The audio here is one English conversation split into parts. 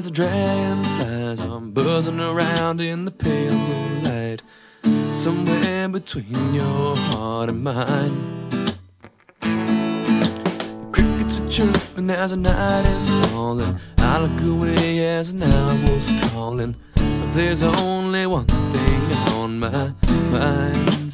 as the dragonflies are buzzing around in the pale moonlight, somewhere between your heart and mine. The crickets are chirping as the night is falling. I look away as the owl's calling, but there's only one thing on my mind.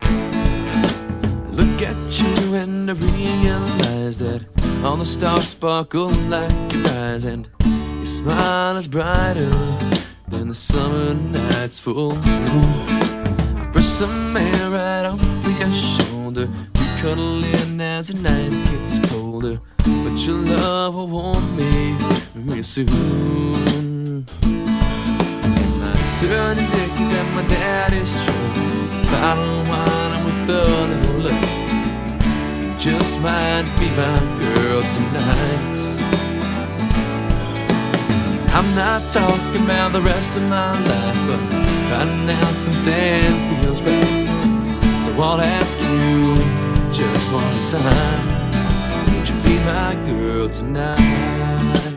Look at you and I realize that all the stars sparkle like your eyes, and your smile is brighter than the summer night's full moon. I brush some hair right over your shoulder, we cuddle in as the night gets colder, but your love will warm me real soon. My dirty dickies and my daddy's truck, bottle of wine with a little luck, just might be my girl tonight. I'm not talking about the rest of my life, but right now something feels right. So I'll ask you just one time, would you be my girl tonight?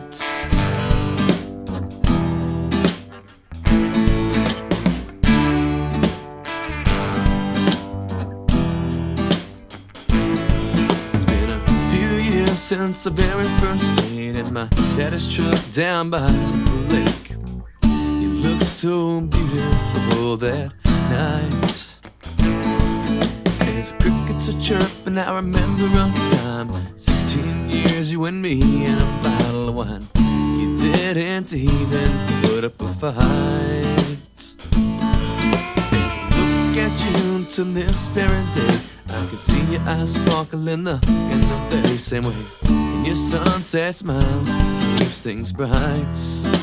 Since the very first date in my daddy's truck down by the lake, you looked so beautiful that night. As the crickets are chirping, I remember a time, 16 years, you and me in a bottle of wine. You didn't even put up a fight. As I look at you to this very day, I can see your eyes sparkle in the very same way, and your sunset smile keeps things bright.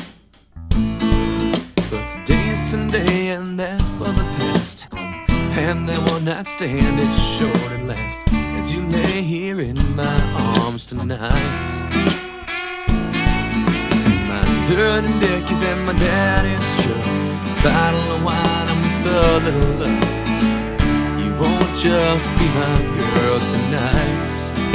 But today is Sunday and that was a past, and that one night stand is short at last, as you lay here in my arms tonight. My dirty dickies and my daddy's truck, bottle of wine and with a little love, won't just be my girl tonight.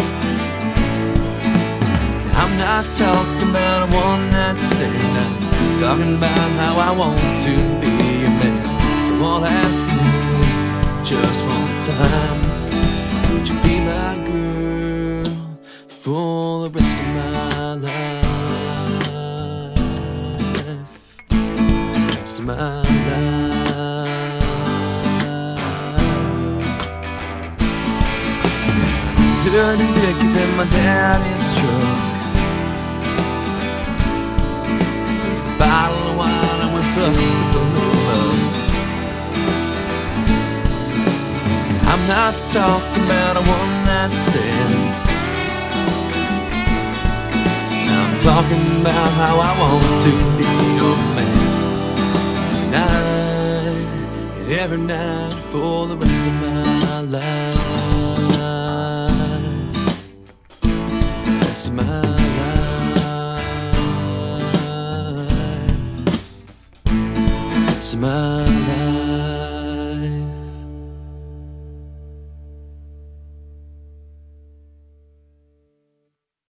I'm not talking about a one-night stand, I'm talking about how I want to be your man. So I'll ask you just one time, would you be my girl for the rest of my life? Rest of my life. Dirty dickies and my daddy's truck, bottle of wine with a little love. I'm not talking about a one-night stand, I'm talking about how I want to be your man tonight and every night for the rest of my life. My life, it's my life.